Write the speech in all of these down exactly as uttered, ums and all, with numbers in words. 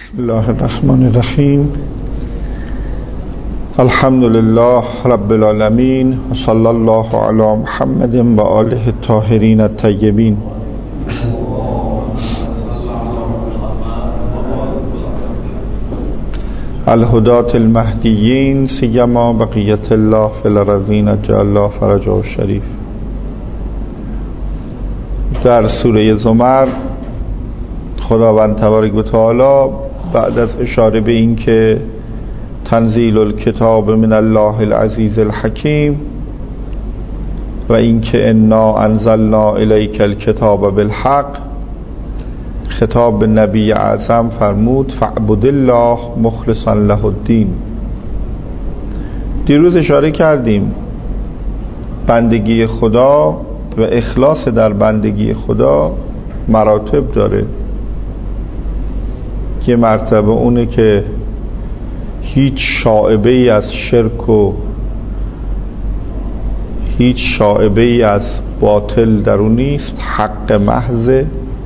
بسم الله الرحمن الرحیم. الحمد لله رب العالمین و صلی الله علی محمد و آله الطاهرین الطیبین. الهداة المهدیین سیما بقیت الله فی الارضین عجل الله فرجه الشریف. در سوره زمر خداوند تبارک و تعالی بعد از اشاره به این که تنزیل الکتاب من الله العزیز الحکیم و این که انا انزلنا الیک الکتاب بالحق، خطاب به نبی اعظم فرمود فاعبد الله مخلصا له الدین. دیروز اشاره کردیم بندگی خدا و اخلاص در بندگی خدا مراتب داره. یه مرتبه اونه که هیچ شائبه ای از شرک و هیچ شائبه ای از باطل در اون نیست، حق محضه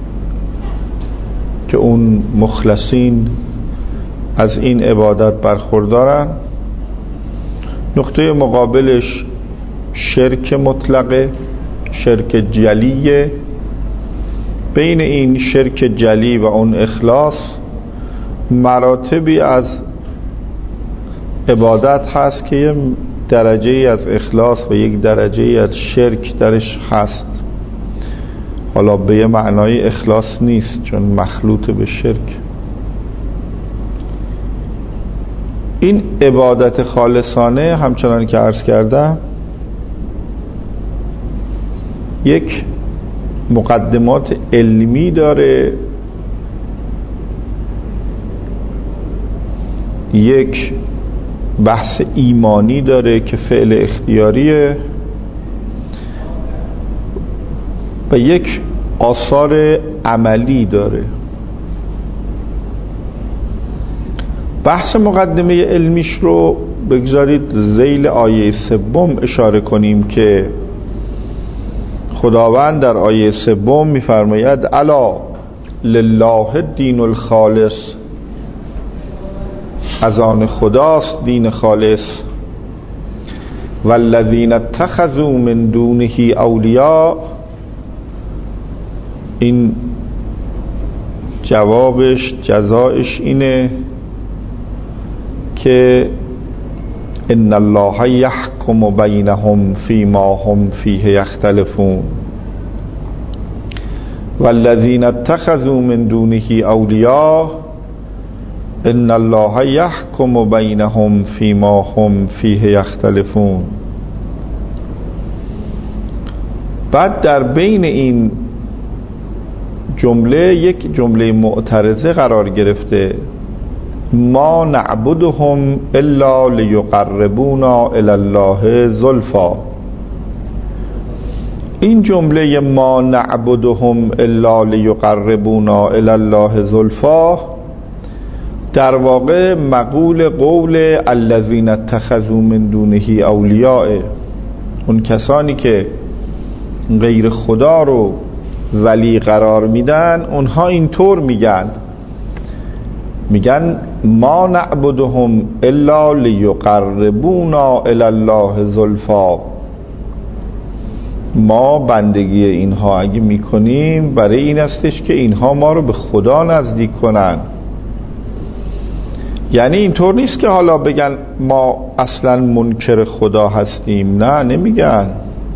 که اون مخلصین از این عبادت برخوردارن. نقطه مقابلش شرک مطلقه، شرک جلیه. بین این شرک جلی و اون اخلاص مراتبی از عبادت هست که یه درجه ای از اخلاص و یک درجه ای از شرک درش هست. حالا به یه معنای اخلاص نیست چون مخلوط به شرک. این عبادت خالصانه همچنان که عرض کردم یک مقدمات علمی داره، یک بحث ایمانی داره که فعل اختیاریه و یک آثار عملی داره. بحث مقدمه علمیش رو بگذارید ذیل آیه سوم اشاره کنیم که خداوند در آیه سوم می‌فرماید الا لله الدین الخالص، از آن خداست دین خالص. والذین اتخذوا من دونه اولیاء، این جوابش جزایش اینه که ان الله یحکم بینهم فیما هم فیه یختلفون. والذین اتخذوا من دونه اولیاء ان الله یحکم بینهم فیما هم فیه یختلفون. بعد در بین این جمله یک جمله معترضه قرار گرفته، ما نعبدهم الا لیقربونا الی الله زلفا. این جمله ما نعبدهم الا لیقربونا الی الله زلفا در واقع مقول قول الذین اتخذوا من دونه اولیاء، اون کسانی که غیر خدا رو ولی قرار میدن اونها اینطور میگن میگن ما نعبدهم الا لیقربونا الی الله زلفا. ما بندگی اینها اگه میکنیم برای این استش که اینها ما رو به خدا نزدیک کنن. یعنی اینطور نیست که حالا بگن ما اصلا منکر خدا هستیم، نه نمیگن،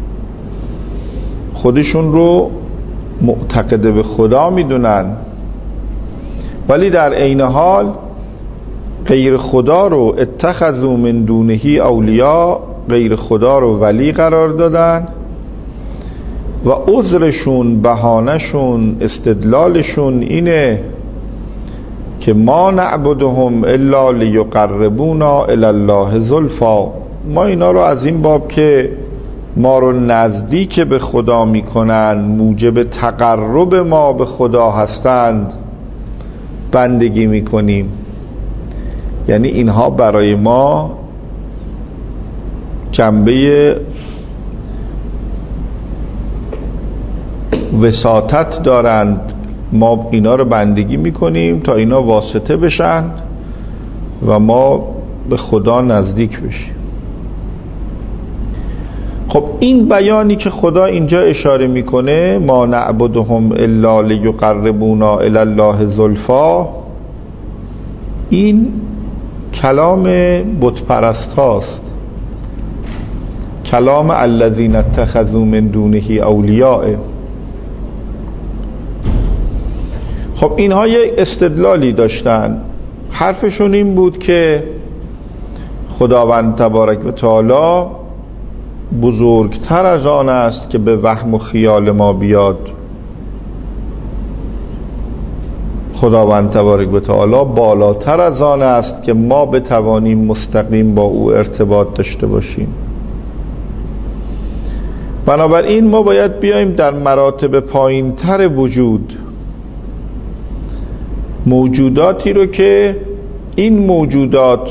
خودشون رو معتقد به خدا میدونن ولی در عین حال غیر خدا رو اتخذوا من دونه اولیاء، غیر خدا رو ولی قرار دادن و عذرشون، بهانهشون، استدلالشون اینه که ما نعبدهم الا لیقربونا الی الله زلفا. ما اینا رو از این باب که ما رو نزدیک به خدا میکنن، موجب تقرب ما به خدا هستند بندگی میکنیم. یعنی اینها برای ما جنبه وساطت دارند، ما اینا رو بندگی میکنیم تا اینا واسطه بشن و ما به خدا نزدیک بشیم. خب این بیانی که خدا اینجا اشاره میکنه ما نعبدهم الا لیقربونا الی الله زلفا، این کلام بت پرست هاست، کلام الذین اتخذوا من دونه اولیاء. خب اینها یک استدلالی داشتن، حرفشون این بود که خداوند تبارک و تعالی بزرگتر از آن است که به وهم و خیال ما بیاد. خداوند تبارک و تعالی بالاتر از آن است که ما بتوانیم مستقیم با او ارتباط داشته باشیم. بنابراین ما باید بیایم در مراتب پایین تر وجود، موجوداتی رو که این موجودات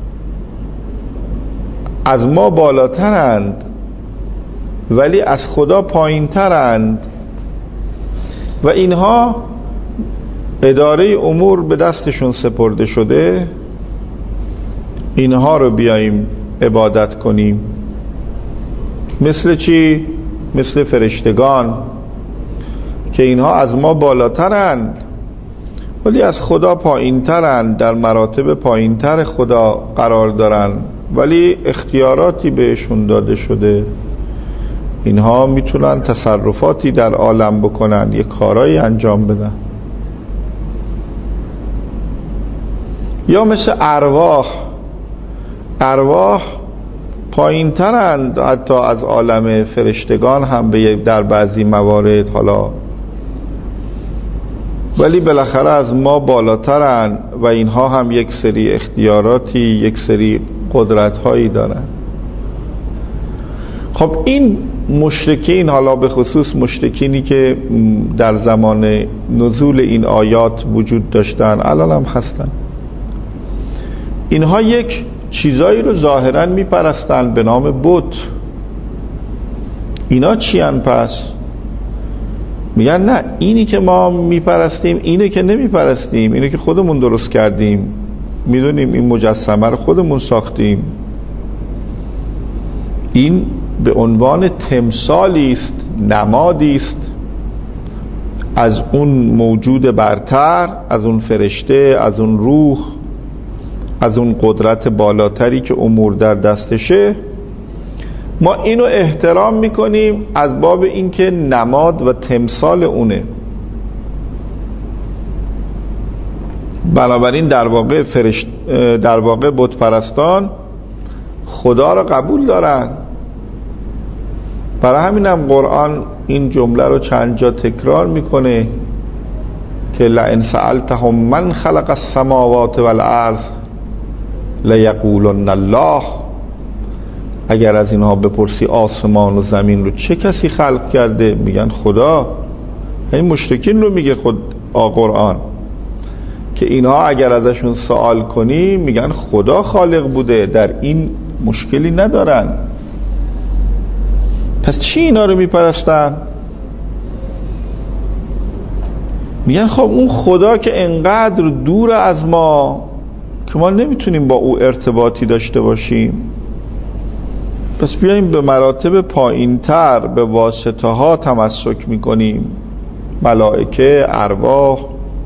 از ما بالاترند ولی از خدا پایین ترند و اینها اداره امور به دستشون سپرده شده، اینها رو بیاییم عبادت کنیم. مثل چی؟ مثل فرشتگان که اینها از ما بالاترند ولی از خدا پایین ترند، در مراتب پایین تر خدا قرار دارن ولی اختیاراتی بهشون داده شده. اینها میتونن تصرفاتی در عالم بکنن، یک کارایی انجام بدن. یا مثل ارواح، ارواح پایین ترند حتی از عالم فرشتگان هم به در بعضی موارد، حالا ولی بالاخره از ما بالاترند و اینها هم یک سری اختیاراتی، یک سری قدرت‌هایی دارن. خب این مشرکین، حالا به خصوص مشرکینی که در زمان نزول این آیات وجود داشتن، الان هم هستن، اینها یک چیزایی رو ظاهراً میپرستن به نام بت. اینا چی ان پس؟ میگن نه، اینی که ما میپرستیم اینه که نمیپرستیم، اینه که خودمون درست کردیم، میدونیم این مجسمه رو خودمون ساختیم. این به عنوان تمثالی است، نمادی است از اون موجود برتر، از اون فرشته، از اون روح، از اون قدرت بالاتری که امور در دستشه. ما اینو احترام میکنیم از باب اینکه نماد و تمثال اونه. بنابراین در واقع فرشت در واقع بت پرستان خدا را قبول دارن. برای همینم قرآن این جمله رو چند جا تکرار میکنه که لئن سألتهم من خلق السماوات والارض لیقولن الله. اگر از اینها بپرسی آسمان و زمین رو چه کسی خلق کرده، میگن خدا. این مشرکین رو میگه خود آ قرآن که اینها اگر ازشون سوال کنی میگن خدا خالق بوده، در این مشکلی ندارن. پس چی اینا رو میپرستن؟ میگن خب اون خدا که انقدر دور از ما که ما نمیتونیم با او ارتباطی داشته باشیم، پس بیاییم به مراتب پایین تر به واسطه ها تمسک میکنیم، ملائکه، ارواح.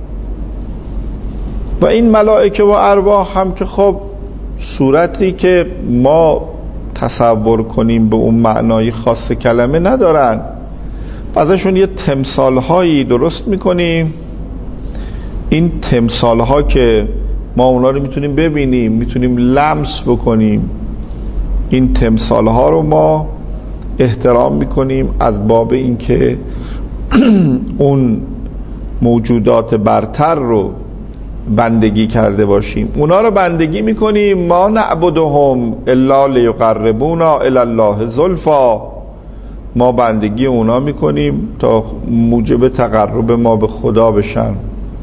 و این ملائکه و ارواح هم که خب صورتی که ما تصور کنیم به اون معنای خاص کلمه ندارن، ازشون یه تمثال هایی درست میکنیم. این تمثال ها که ما اونا رو میتونیم ببینیم، میتونیم لمس بکنیم، این تمثال ها رو ما احترام میکنیم از باب اینکه اون موجودات برتر رو بندگی کرده باشیم. اونا رو بندگی میکنیم. ما نعبدهم الا لیقربونا الی الله زلفا. ما بندگی اونا میکنیم تا موجب تقرب ما به خدا بشن.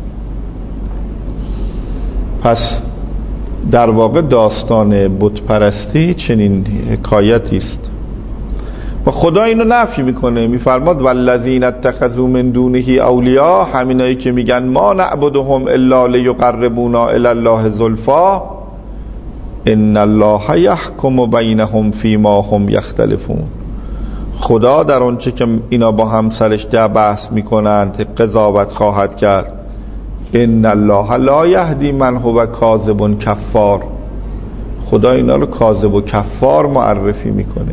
پس در واقع داستان بت پرستی چنین حکایتی است. و خدا اینو نفی میکنه، میفرماد والذین اتخذوا من دونه اولیاء، همینایی که میگن ما نعبدهم الا لیقربونا الی الله زلفا ان الله یحکم بینهم فیما هم یختلفون. خدا در آنچه که اینا با همسرش ده بحث میکنند قضاوت خواهد کرد. ان الله لا یهدی من هو کاذب کفار، خدا اینا رو کاذب و کفار معرفی میکنه.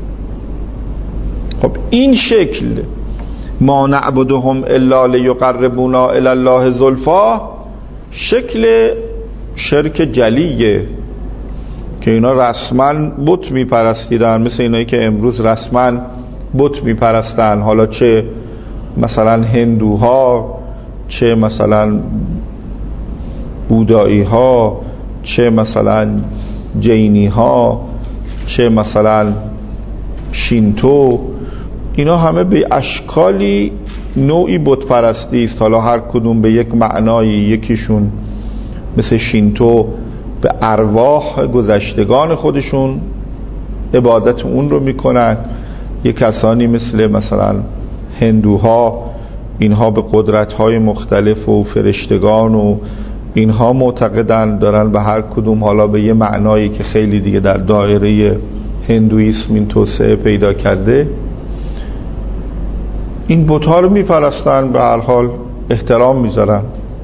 خب این شکل ما نعبدهم الا لیقربونا الی الله زلفا شکل شرک جلیه که اینا رسما بت میپرستیدن، مثل اینایی که امروز رسما بت میپرستن، حالا چه مثلا هندوها، چه مثلا بودایی ها، چه مثلا جینی ها، چه مثلا شینتو، اینا همه به اشکالی نوعی بت پرستی است. حالا هر کدوم به یک معنایی، یکیشون مثل شینتو به ارواح گذشتگان خودشون عبادت اون رو میکنن، یک کسانی مثل مثلا هندوها اینها به قدرت‌های مختلف و فرشتگان و اینها معتقدن، دارن به هر کدوم حالا به یه معنایی که خیلی دیگه در دایره هندویسم این توسعه پیدا کرده این بت‌ها رو میپرستن، به هر حال احترام میذارن.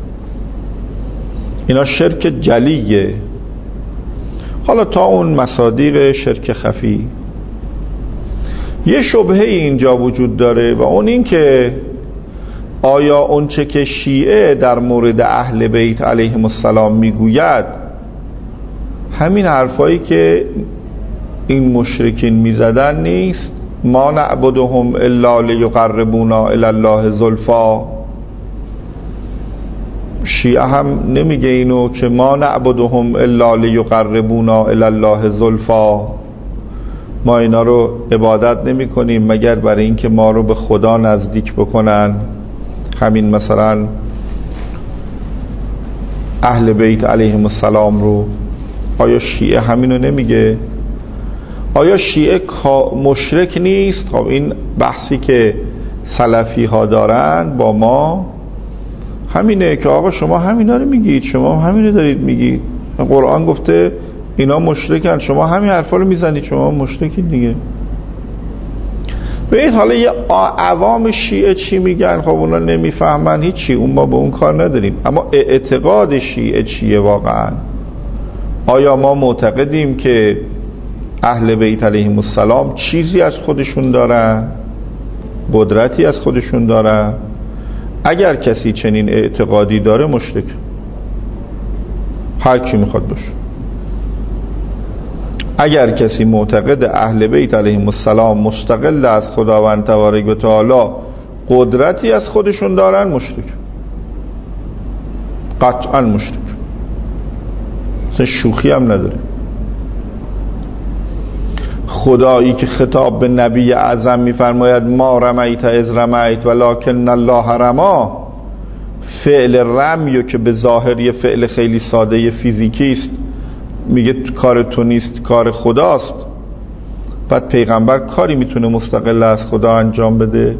اینا شرک جلیه. حالا تا اون مصادیق شرک خفی یه شبهه اینجا وجود داره و اون این که آیا اونچه که شیعه در مورد اهل بیت علیهم السلام میگوید همین حرفایی که این مشرکین میزدن نیست؟ ما نعبدهم الا لیقربونا الی الله زلفا. شیعه هم نمیگه اینو که ما نعبدهم الا لیقربونا الی الله زلفا، ما اینا رو عبادت نمی کنیم مگر برای اینکه ما رو به خدا نزدیک بکنن. همین مثلا اهل بیت علیهم السلام رو آیا شیعه همینو نمیگه؟ آیا شیعه مشرک نیست؟ خب این بحثی که سلفی ها دارن با ما همینه که آقا شما همینا رو میگید، شما همینو دارید میگید، قرآن گفته اینا مشرکن، شما همین حرفا رو میزنید، شما مشرکید دیگه. ببینید حالا یه عوام شیعه چی میگن، خب اونا نمیفهمن هیچی، اون ما به اون کار نداریم. اما اعتقاد شیعه چیه واقعا؟ آیا ما معتقدیم که اهل بیت علیهم السلام چیزی از خودشون دارن، قدرتی از خودشون دارن؟ اگر کسی چنین اعتقادی داره مشرک، هر کی میخواد باشه. اگر کسی معتقد اهل بیت علیهم السلام مستقل از خداوند تبارک و تعالی قدرتی از خودشون دارن مشرک، قطعا مشرک، اصلا شوخی هم نداره. خدایی که خطاب به نبی اعظم میفرماید ما رمیت از رمیت ولکن الله رما، فعل رمیو که به ظاهر یه فعل خیلی ساده فیزیکی است میگه کار تو نیست، کار خداست. بعد پیغمبر کاری میتونه مستقل از خدا انجام بده؟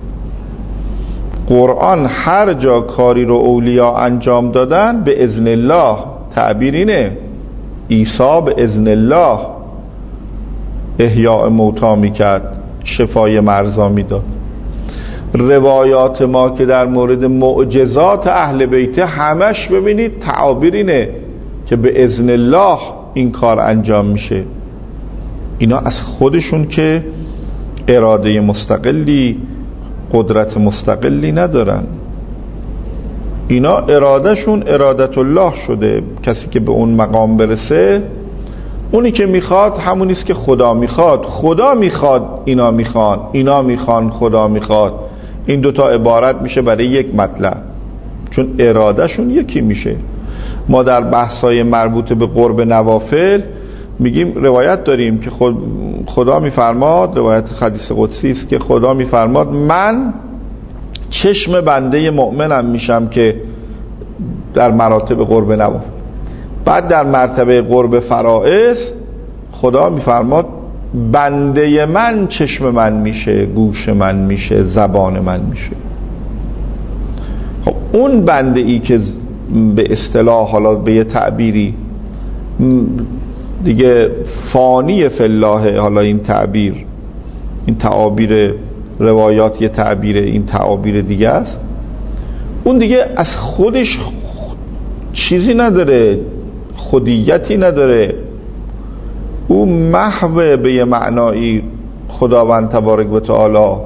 قرآن هر جا کاری رو اولیاء انجام دادن به اذن الله، تعبیر اینه. عیسی به اذن الله احیاء موتا میکرد، شفای مرضا میداد. روایات ما که در مورد معجزات اهل بیت همش ببینید تعابیر اینه که به اذن الله این کار انجام میشه. اینا از خودشون که اراده مستقلی، قدرت مستقلی ندارن. اینا ارادهشون ارادت الله شده. کسی که به اون مقام برسه، اونی که میخواد همونیست که خدا میخواد. خدا میخواد اینا میخوان، اینا میخوان خدا میخواد. این دوتا عبارت میشه برای یک مطلب، چون ارادهشون یکی میشه. ما در بحثای مربوط به قرب نوافل میگیم، روایت داریم که خود خدا میفرماد، روایت حدیث قدسی است که خدا میفرماد من چشم بنده مؤمنم میشم که در مراتب قرب نوافل. بعد در مرتبه قرب فرائض خدا میفرماد بنده من چشم من میشه، گوش من میشه، زبان من میشه. خب اون بنده ای که به اصطلاح حالا به یه تعبیری دیگه فانی فی الله، حالا این تعبیر، این تعابیر روایات یه تعبیر، این تعابیر دیگه است، اون دیگه از خودش چیزی نداره، خودیتی نداره، او محو به یه معنایی خداوند تبارک و تعالی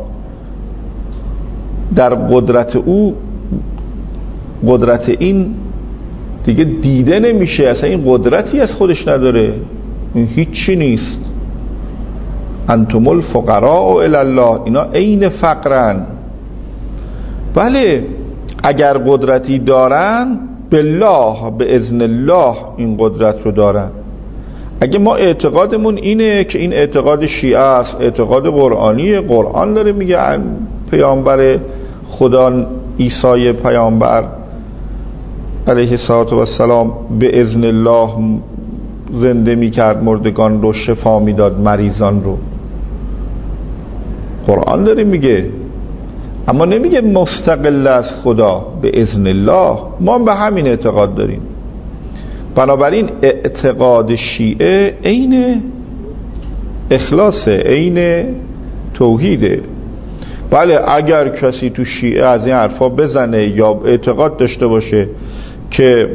در قدرت او، قدرت این دیگه دیده نمیشه، اصلا این قدرتی از خودش نداره، این هیچی نیست. انتم الفقراء الی الله، اینا عین فقرن. بله اگر قدرتی دارن بالله، به اذن الله این قدرت رو دارن. اگه ما اعتقادمون اینه که این اعتقاد شیعه است، اعتقاد قرآنیه، قرآن داره میگه پیامبر خدا عیسی پیامبر علیه السلام به اذن الله زنده میکرد مردگان رو، شفا میداد مریضان رو، قرآن داره میگه، اما نمیگه مستقل از خدا، به اذن الله. ما به همین اعتقاد داریم. بنابراین اعتقاد شیعه عین اخلاصه، عین توحیده. بله اگر کسی تو شیعه از این حرفا بزنه یا اعتقاد داشته باشه که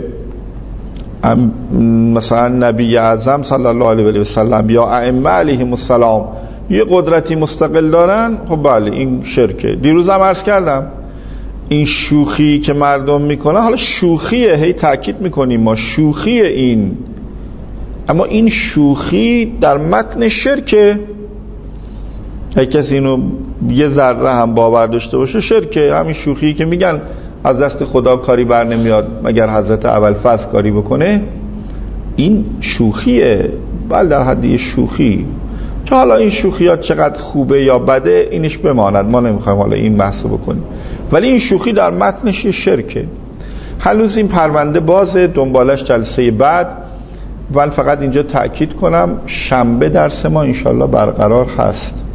مثلا نبی اعظم صلی الله علیه و سلم یا ائمه علیهم السلام یه قدرتی مستقل دارن، خب بله این شرکه. دیروز هم عرض کردم این شوخی که مردم میکنن، حالا شوخیه، هی تاکید میکنیم ما شوخیه این، اما این شوخی در متن شرکه. هی کسی اینو یه ذره هم باور داشته باشه شرکه. همین شوخی که میگن از دست خدا کاری بر نمیاد مگر حضرت ابوالفضل کاری بکنه، این شوخیه. بله در حدی شوخی که حالا این شوخیات چقدر خوبه یا بده اینش بماند، ما نمیخوایم حالا این بحث بکنیم، ولی این شوخی در متنش شرکه. هنوز این پرونده بازه، دنبالش جلسه بعد. من فقط اینجا تأکید کنم شنبه درس ما انشالله برقرار هست.